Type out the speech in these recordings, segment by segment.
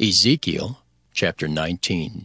Ezekiel chapter 19.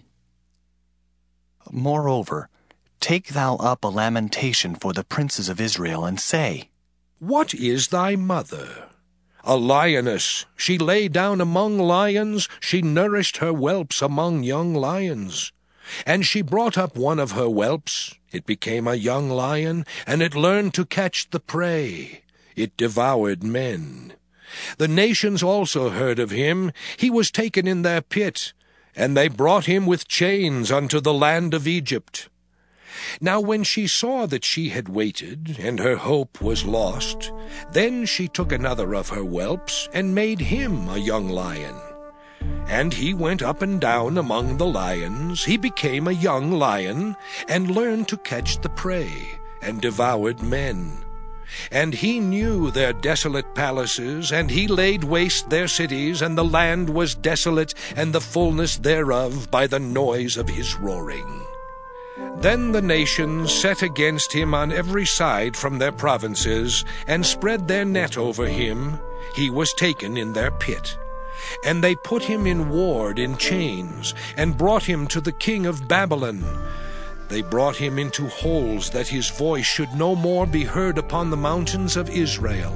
Moreover, take thou up a lamentation for the princes of Israel, and say, What is thy mother? A lioness. She lay down among lions, she nourished her whelps among young lions. And she brought up one of her whelps, it became a young lion, and it learned to catch the prey. It devoured men. The nations also heard of him. He was taken in their pit, and they brought him with chains unto the land of Egypt. Now when she saw that she had waited, and her hope was lost, then she took another of her whelps, and made him a young lion. And he went up and down among the lions. He became a young lion, and learned to catch the prey, and devoured men. And he knew their desolate palaces, and he laid waste their cities, and the land was desolate, and the fullness thereof by the noise of his roaring. Then the nations set against him on every side from their provinces, and spread their net over him. He was taken in their pit. And they put him in ward in chains, and brought him to the king of Babylon. They brought him into holes, that his voice should no more be heard upon the mountains of Israel.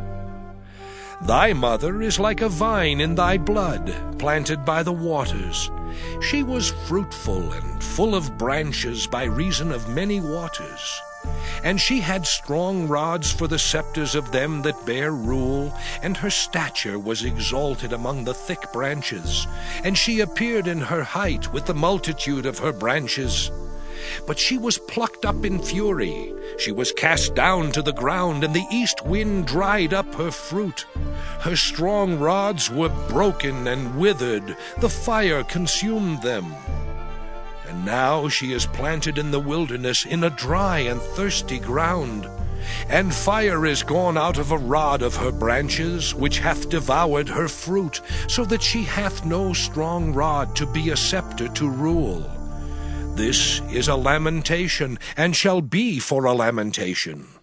Thy mother is like a vine in thy blood, planted by the waters. She was fruitful and full of branches by reason of many waters. And she had strong rods for the scepters of them that bear rule, and her stature was exalted among the thick branches. And she appeared in her height with the multitude of her branches. But she was plucked up in fury. She was cast down to the ground, and the east wind dried up her fruit. Her strong rods were broken and withered. The fire consumed them. And now she is planted in the wilderness, in a dry and thirsty ground. And fire is gone out of a rod of her branches, which hath devoured her fruit, so that she hath no strong rod to be a scepter to rule. This is a lamentation, and shall be for a lamentation.